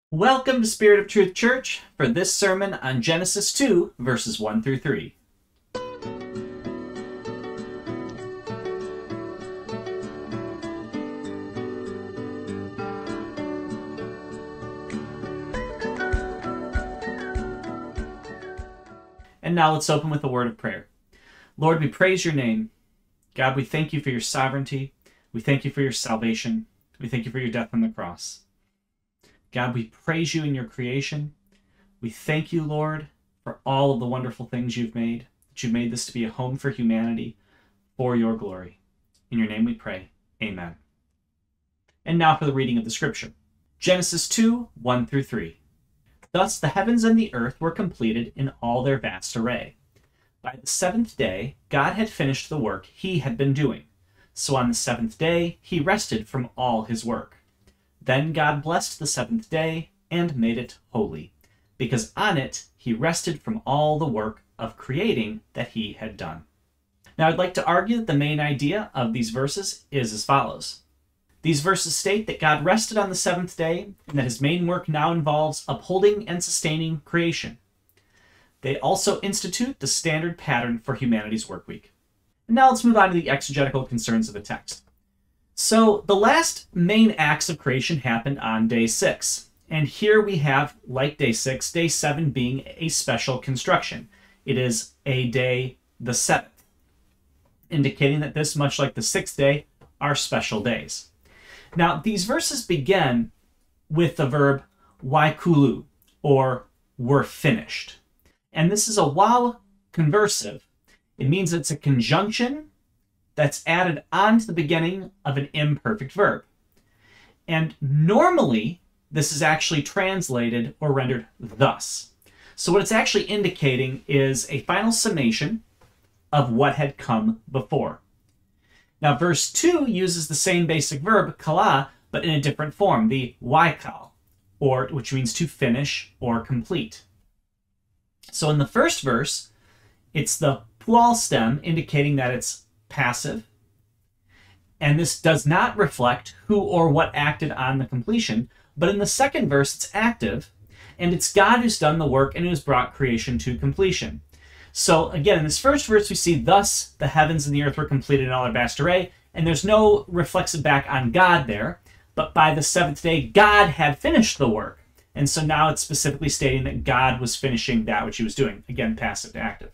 Welcome to Spirit of Truth Church for this sermon on Genesis 2, verses 1 through 3. And now let's open with a word of prayer. Lord, we praise your name. God, we thank you for your sovereignty. We thank you for your salvation. We thank you for your death on the cross. God, we praise you in your creation. We thank you, Lord, for all of the wonderful things you've made, that you've made this to be a home for humanity for your glory. In your name we pray. Amen. And now for the reading of the scripture. Genesis 2, 1 through 3. Thus the heavens and the earth were completed in all their vast array. By the seventh day, God had finished the work he had been doing. So on the seventh day, he rested from all his work. Then God blessed the seventh day and made it holy, because on it he rested from all the work of creating that he had done. Now I'd like to argue that the main idea of these verses is as follows. These verses state that God rested on the seventh day and that his main work now involves upholding and sustaining creation. They also institute the standard pattern for humanity's work week. And now let's move on to the exegetical concerns of the text. So the last main acts of creation happened on day 6. And here we have, like day 6, day 7 being a special construction. It is a day the 7th, indicating that this, much like the 6th day, are special days. Now, these verses begin with the verb waikulu, or were finished. And this is a wow conversive. It means it's a conjunction that's added on to the beginning of an imperfect verb. And normally, this is actually translated or rendered thus. So what it's actually indicating is a final summation of what had come before. Now, verse 2 uses the same basic verb, kala, but in a different form, the waikal, which means to finish or complete. So in the first verse, it's the pual stem indicating that it's passive, and this does not reflect who or what acted on the completion, but in the second verse it's active, and it's God who's done the work and who's brought creation to completion. So again, in this first verse we see, thus the heavens and the earth were completed in all their vast array, and there's no reflexive back on God there, but by the seventh day God had finished the work, and so now it's specifically stating that God was finishing that which he was doing, again passive to active.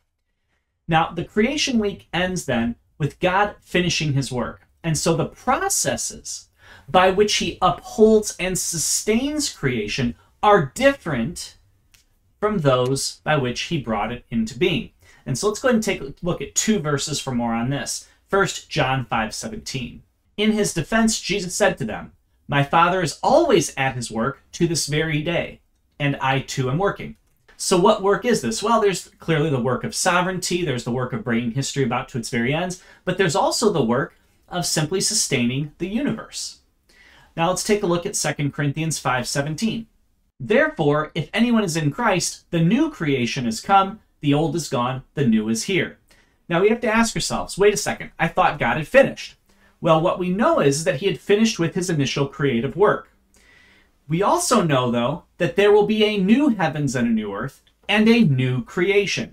Now, the creation week ends then with God finishing his work. And so the processes by which he upholds and sustains creation are different from those by which he brought it into being. And so let's go ahead and take a look at 2 verses for more on this. First, John 5:17. In his defense, Jesus said to them, "My Father is always at his work to this very day, and I too am working." So what work is this? Well, there's clearly the work of sovereignty, there's the work of bringing history about to its very ends, but there's also the work of simply sustaining the universe. Now let's take a look at 2 Corinthians 5:17. Therefore, if anyone is in Christ, the new creation is come, the old is gone, the new is here. Now we have to ask ourselves, wait a second, I thought God had finished. Well, what we know is that he had finished with his initial creative work. We also know, though, that there will be a new heavens and a new earth and a new creation.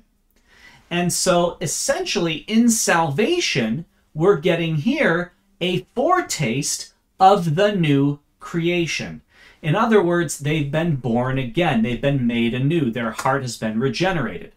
And so, essentially, in salvation, we're getting here a foretaste of the new creation. In other words, they've been born again. They've been made anew. Their heart has been regenerated.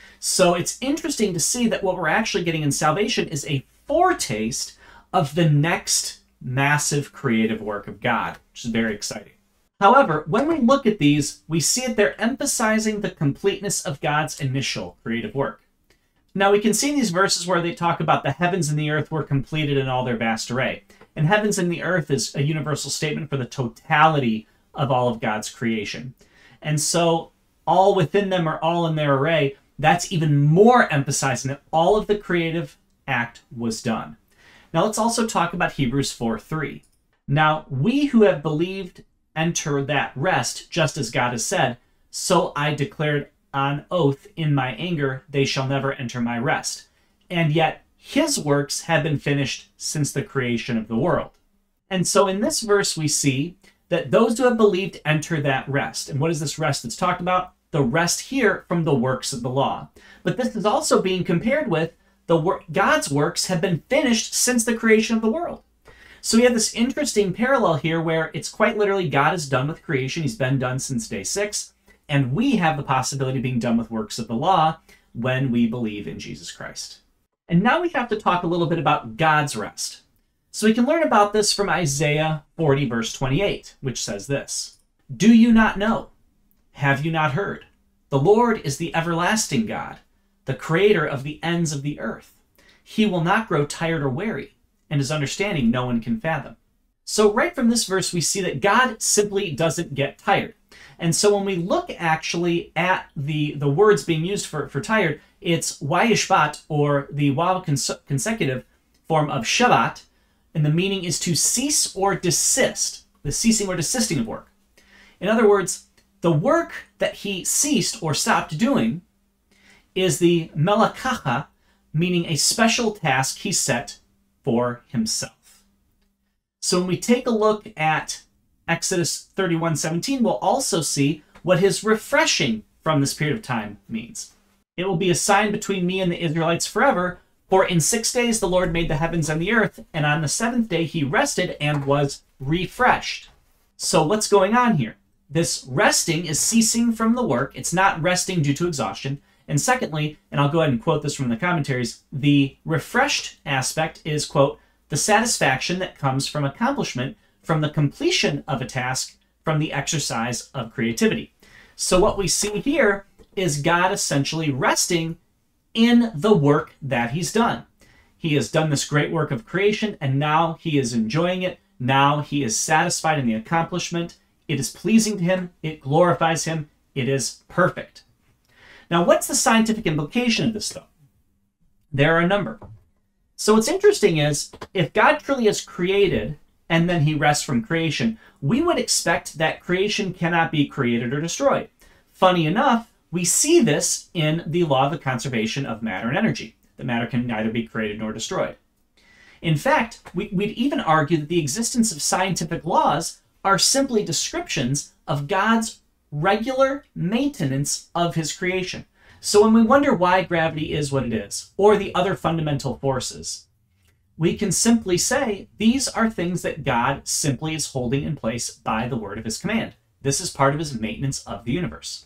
So it's interesting to see that what we're actually getting in salvation is a foretaste of the next massive creative work of God, which is very exciting. However, when we look at these, we see that they're emphasizing the completeness of God's initial creative work. Now, we can see in these verses where they talk about the heavens and the earth were completed in all their vast array. And heavens and the earth is a universal statement for the totality of all of God's creation. And so, all within them are all in their array. That's even more emphasizing that all of the creative act was done. Now, let's also talk about Hebrews 4:3. Now, we who have believed enter that rest, just as God has said, so I declared on oath in my anger, they shall never enter my rest. And yet his works have been finished since the creation of the world. And so in this verse we see that those who have believed enter that rest. And what is this rest that's talked about? The rest here from the works of the law. But this is also being compared with God's works have been finished since the creation of the world. So we have this interesting parallel here where it's quite literally God is done with creation. He's been done since day 6. And we have the possibility of being done with works of the law when we believe in Jesus Christ. And now we have to talk a little bit about God's rest. So we can learn about this from Isaiah 40, verse 28, which says this: "Do you not know? Have you not heard? The Lord is the everlasting God, the creator of the ends of the earth. He will not grow tired or weary, and his understanding no one can fathom." So right from this verse, we see that God simply doesn't get tired. And so when we look actually at the words being used for tired, it's Yishbat, or the waw consecutive form of Shabbat, and the meaning is to cease or desist, the ceasing or desisting of work. In other words, the work that he ceased or stopped doing is the melakacha, meaning a special task he set for himself. So when we take a look at Exodus 31:17, we'll also see what his refreshing from this period of time means. "It will be a sign between me and the Israelites forever, for in 6 days the Lord made the heavens and the earth, and on the 7th day he rested and was refreshed." So what's going on here? This resting is ceasing from the work. It's not resting due to exhaustion. And secondly, and I'll go ahead and quote this from the commentaries, the refreshed aspect is, quote, "the satisfaction that comes from accomplishment, from the completion of a task, from the exercise of creativity." So what we see here is God essentially resting in the work that he's done. He has done this great work of creation, and now he is enjoying it. Now he is satisfied in the accomplishment. It is pleasing to him. It glorifies him. It is perfect. Now, what's the scientific implication of this, though? There are a number. So what's interesting is, if God truly has created and then he rests from creation, we would expect that creation cannot be created or destroyed. Funny enough, we see this in the law of the conservation of matter and energy, that matter can neither be created nor destroyed. In fact, we'd even argue that the existence of scientific laws are simply descriptions of God's regular maintenance of his creation. So when we wonder why gravity is what it is, or the other fundamental forces, we can simply say these are things that God simply is holding in place by the word of his command. This is part of his maintenance of the universe.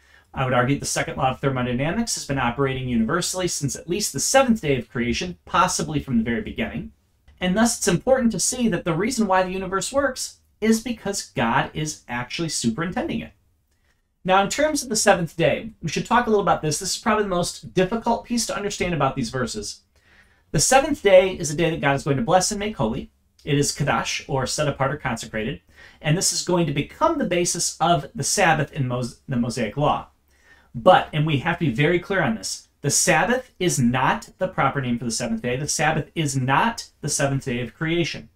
I would argue the second law of thermodynamics has been operating universally since at least the 7th day of creation, possibly from the very beginning. And thus it's important to see that the reason why the universe works is because God is actually superintending it. Now, in terms of the 7th day, we should talk a little about this. This is probably the most difficult piece to understand about these verses. The 7th day is a day that God is going to bless and make holy. It is Kadash, or set apart or consecrated. And this is going to become the basis of the Sabbath in the Mosaic Law. But, and we have to be very clear on this, the Sabbath is not the proper name for the 7th day. The Sabbath is not the 7th day of creation.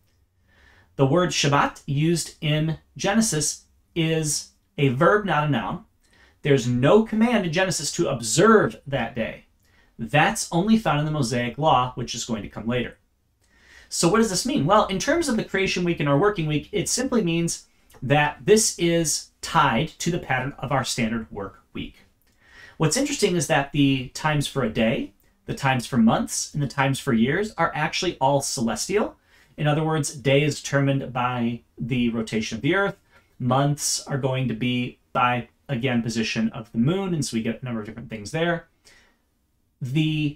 The word Shabbat used in Genesis is a verb, not a noun. There's no command in Genesis to observe that day. That's only found in the Mosaic Law, which is going to come later. So what does this mean? Well, in terms of the creation week and our working week, it simply means that this is tied to the pattern of our standard work week. What's interesting is that the times for a day, the times for months, and the times for years are actually all celestial. In other words, day is determined by the rotation of the earth. Months are going to be by, again, position of the moon, and so we get a number of different things there. The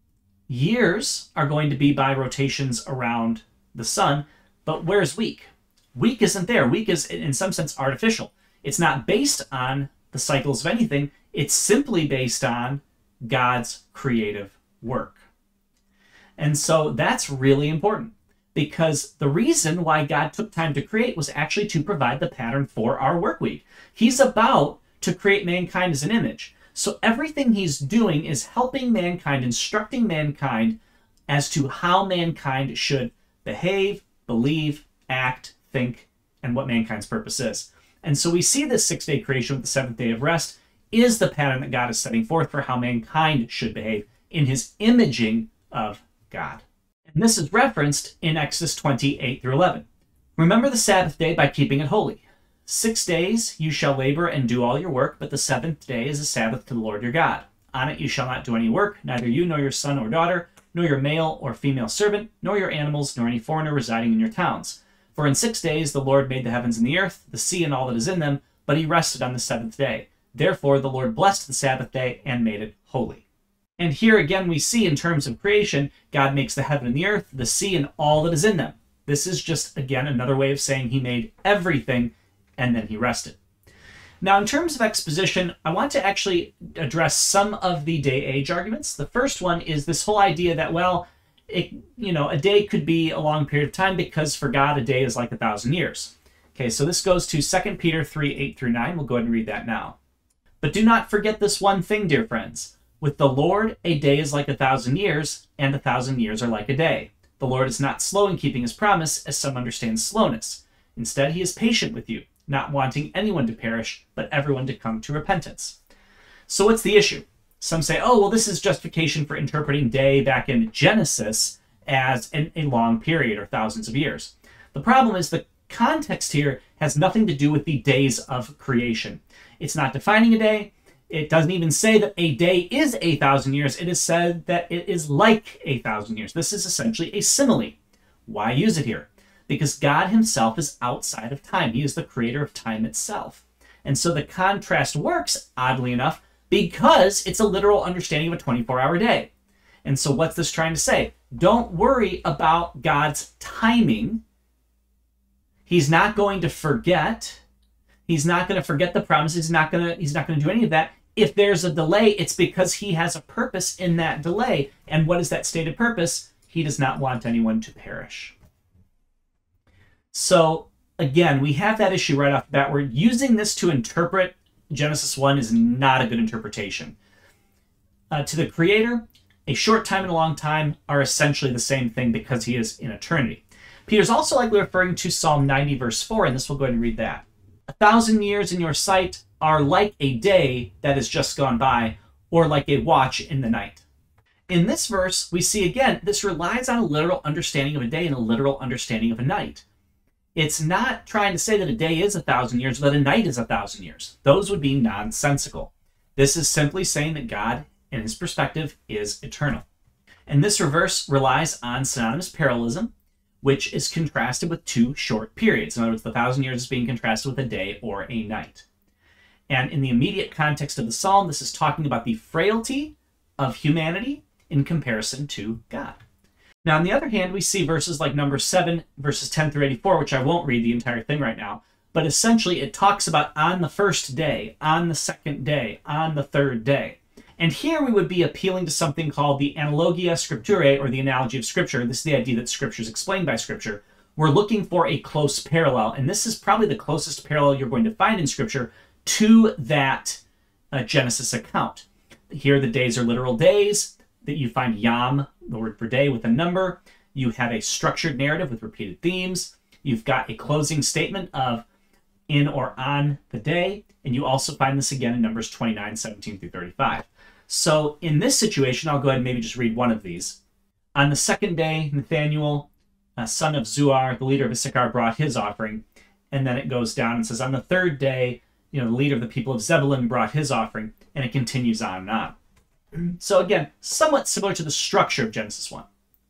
years are going to be by rotations around the sun, but where's week? Week isn't there. Week is, in some sense, artificial. It's not based on the cycles of anything. It's simply based on God's creative work. And so that's really important, because the reason why God took time to create was actually to provide the pattern for our work week. He's about to create mankind as an image. So everything he's doing is helping mankind, instructing mankind as to how mankind should behave, believe, act, think, and what mankind's purpose is. And so we see this 6-day creation with the 7th day of rest is the pattern that God is setting forth for how mankind should behave in his imaging of God. And this is referenced in Exodus 28 through 11. Remember the Sabbath day by keeping it holy. 6 days you shall labor and do all your work, but the seventh day is a Sabbath to the Lord your God. On it you shall not do any work, neither you nor your son or daughter, nor your male or female servant, nor your animals, nor any foreigner residing in your towns. For in 6 days the Lord made the heavens and the earth, the sea and all that is in them, but he rested on the seventh day. Therefore the Lord blessed the Sabbath day and made it holy. And here again we see in terms of creation, God makes the heaven and the earth, the sea and all that is in them. This is just, again, another way of saying he made everything and then he rested. Now, in terms of exposition, I want to actually address some of the day-age arguments. The first one is this whole idea that, well, a day could be a long period of time because for God, a day is like 1,000 years. Okay, so this goes to 2 Peter 3:8-9. We'll go ahead and read that now. But do not forget this one thing, dear friends. With the Lord, a day is like 1,000 years, and 1,000 years are like a day. The Lord is not slow in keeping his promise, as some understand slowness. Instead, he is patient with you, not wanting anyone to perish, but everyone to come to repentance. So what's the issue? Some say, oh, well, this is justification for interpreting day back in Genesis as a long period or thousands of years. The problem is the context here has nothing to do with the days of creation. It's not defining a day. It doesn't even say that a day is 1,000 years. It is said that it is like 1,000 years. This is essentially a simile. Why use it here? Because God himself is outside of time. He is the creator of time itself. And so the contrast works, oddly enough, because it's a literal understanding of a 24-hour day. And so what's this trying to say? Don't worry about God's timing. He's not going to forget. He's not going to forget the promises. He's not going to do any of that. If there's a delay, it's because he has a purpose in that delay. And what is that stated purpose? He does not want anyone to perish. So again, we have that issue right off the bat. We're using this to interpret Genesis 1 is not a good interpretation. To the Creator, a short time and a long time are essentially the same thing because he is in eternity. Peter's also likely referring to Psalm 90, verse 4, and this will go ahead and read that. 1,000 years in your sight are like a day that has just gone by, or like a watch in the night. In this verse, we see again, this relies on a literal understanding of a day and a literal understanding of a night. It's not trying to say that a day is 1,000 years, or that a night is 1,000 years. Those would be nonsensical. This is simply saying that God, in his perspective, is eternal. And this verse relies on synonymous parallelism, which is contrasted with two short periods. In other words, the 1,000 years is being contrasted with a day or a night. And in the immediate context of the psalm, this is talking about the frailty of humanity in comparison to God. Now, on the other hand, we see verses like number 7, verses 10-84, which I won't read the entire thing right now, but essentially it talks about on the first day, on the second day, on the third day. And here we would be appealing to something called the analogia scripturae, or the analogy of Scripture. This is the idea that Scripture is explained by Scripture. We're looking for a close parallel, and this is probably the closest parallel you're going to find in Scripture to that Genesis account. Here the days are literal days, that you find yom, the word for day, with a number. You have a structured narrative with repeated themes. You've got a closing statement of in or on the day, and you also find this again in Numbers 29, 17-35. So in this situation, I'll go ahead and maybe just read one of these. On the second day, Nathaniel, son of Zuar, the leader of Issachar, brought his offering. And then it goes down and says, on the third day, the leader of the people of Zebulun brought his offering. And it continues on and on. So again, somewhat similar to the structure of Genesis 1.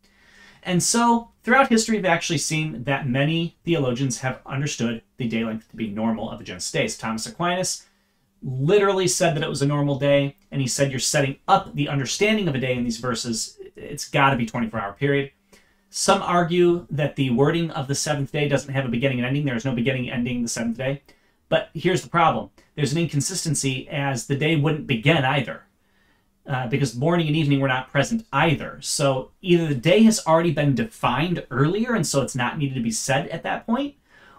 And so throughout history, we've actually seen that many theologians have understood the day length to be normal of a Genesis day. Thomas Aquinas literally said that it was a normal day, and he said you're setting up the understanding of a day in these verses. It's got to be 24-hour period. Some argue that the wording of the seventh day doesn't have a beginning and ending. There is no beginning and ending the seventh day. But here's the problem. There's an inconsistency, as the day wouldn't begin either, because morning and evening were not present either. So either the day has already been defined earlier, and so it's not needed to be said at that point,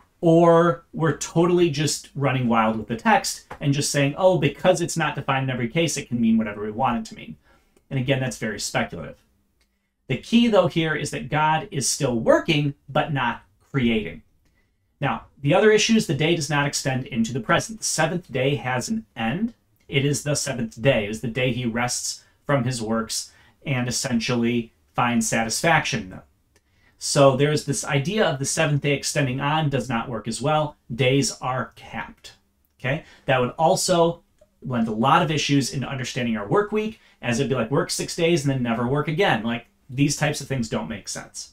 or we're totally just running wild with the text and just saying, oh, because it's not defined in every case, it can mean whatever we want it to mean. And again, that's very speculative. The key, though, here is that God is still working, but not creating. Now, the other issue is the day does not extend into the present. The seventh day has an end. It is the seventh day. It is the day he rests from his works and essentially finds satisfaction in them. So there's this idea of the seventh day extending on does not work as well. Days are capped. Okay, that would also lend a lot of issues into understanding our work week, as it'd be like work 6 days and then never work again. Like, these types of things don't make sense.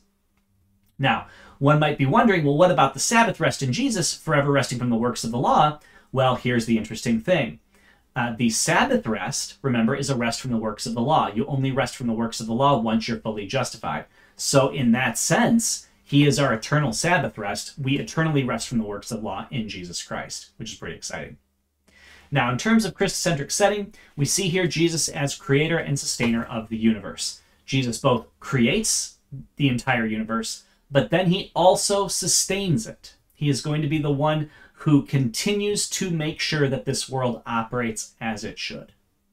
Now, one might be wondering, well, what about the Sabbath rest in Jesus, forever resting from the works of the law? Well, here's the interesting thing. The Sabbath rest, remember, is a rest from the works of the law. You only rest from the works of the law once you're fully justified. So in that sense, he is our eternal Sabbath rest. We eternally rest from the works of law in Jesus Christ, which is pretty exciting. Now, in terms of Christocentric setting, we see here Jesus as creator and sustainer of the universe. Jesus both creates the entire universe, but then he also sustains it. He is going to be the one who continues to make sure that this world operates as it should.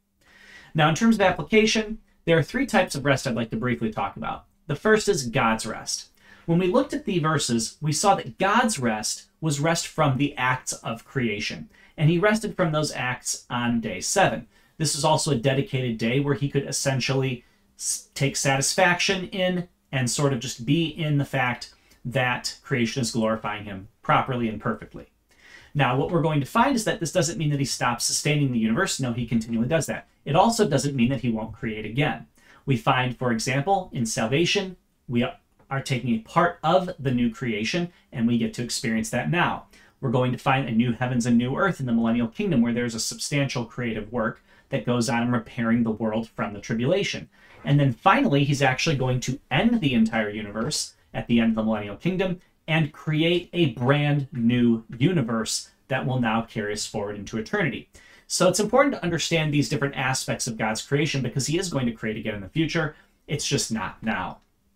Now, in terms of application, there are 3 types of rest I'd like to briefly talk about. The first is God's rest. When we looked at the verses, we saw that God's rest was rest from the acts of creation, and he rested from those acts on day 7. This is also a dedicated day where he could essentially take satisfaction in and sort of just be in the fact that creation is glorifying him properly and perfectly. Now, what we're going to find is that this doesn't mean that he stops sustaining the universe. No, he continually does that. It also doesn't mean that he won't create again. We find, for example, in salvation, we are taking a part of the new creation, and we get to experience that now. We're going to find a new heavens and new earth in the millennial kingdom, where there's a substantial creative work that goes on in repairing the world from the tribulation. And then finally, he's actually going to end the entire universe at the end of the millennial kingdom and create a brand new universe that will now carry us forward into eternity. So it's important to understand these different aspects of God's creation, because he is going to create again in the future. It's just not now,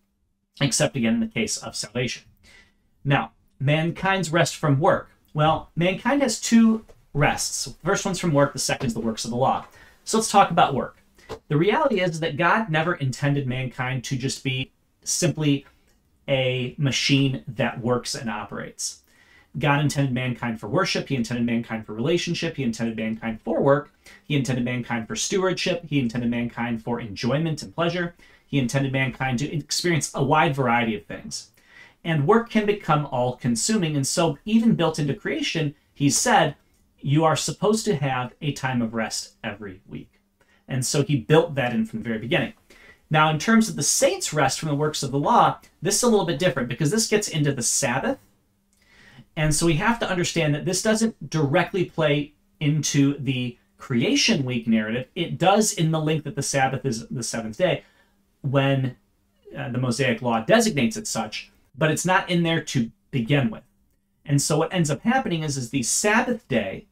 except again in the case of salvation. Now, mankind's rest from work. Well, mankind has 2 rests. The first one's from work, the second is the works of the law. So let's talk about work. The reality is that God never intended mankind to just be simply a machine that works and operates. God intended mankind for worship. He intended mankind for relationship. He intended mankind for work. He intended mankind for stewardship. He intended mankind for enjoyment and pleasure. He intended mankind to experience a wide variety of things. And work can become all-consuming. And so even built into creation, he said, you are supposed to have a time of rest every week. And so he built that in from the very beginning. Now, in terms of the saints' rest from the works of the law, this is a little bit different, because this gets into the Sabbath. And so we have to understand that this doesn't directly play into the creation week narrative. It does in the link that the Sabbath is the 7th day, when the Mosaic law designates it such, but it's not in there to begin with. And so what ends up happening is the Sabbath day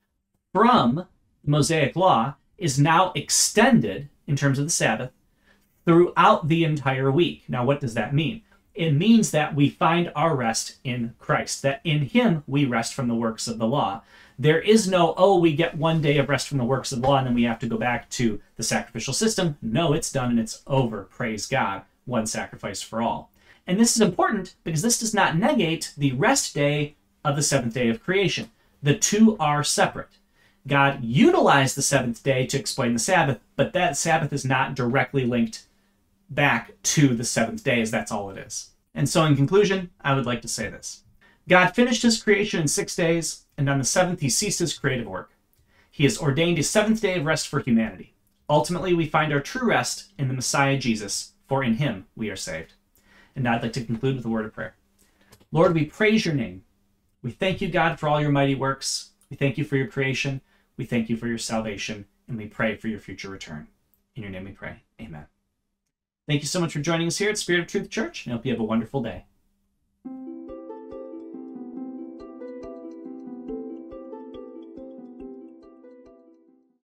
from the Mosaic law is now extended in terms of the Sabbath throughout the entire week. Now, what does that mean? It means that we find our rest in Christ, that in him we rest from the works of the law. There is no, oh, we get 1 day of rest from the works of the law and then we have to go back to the sacrificial system. No, it's done and it's over. Praise God. One sacrifice for all. And this is important because this does not negate the rest day of the 7th day of creation. The 2 are separate. God utilized the 7th day to explain the Sabbath, but that Sabbath is not directly linked back to the 7th day, as that's all it is. And so in conclusion, I would like to say this. God finished his creation in 6 days, and on the 7th he ceased his creative work. He has ordained a 7th day of rest for humanity. Ultimately, we find our true rest in the Messiah Jesus, for in him we are saved. And now I'd like to conclude with a word of prayer. Lord, we praise your name. We thank you, God, for all your mighty works. We thank you for your creation. We thank you for your salvation, and we pray for your future return. In your name we pray. Amen. Thank you so much for joining us here at Spirit of Truth Church, and I hope you have a wonderful day.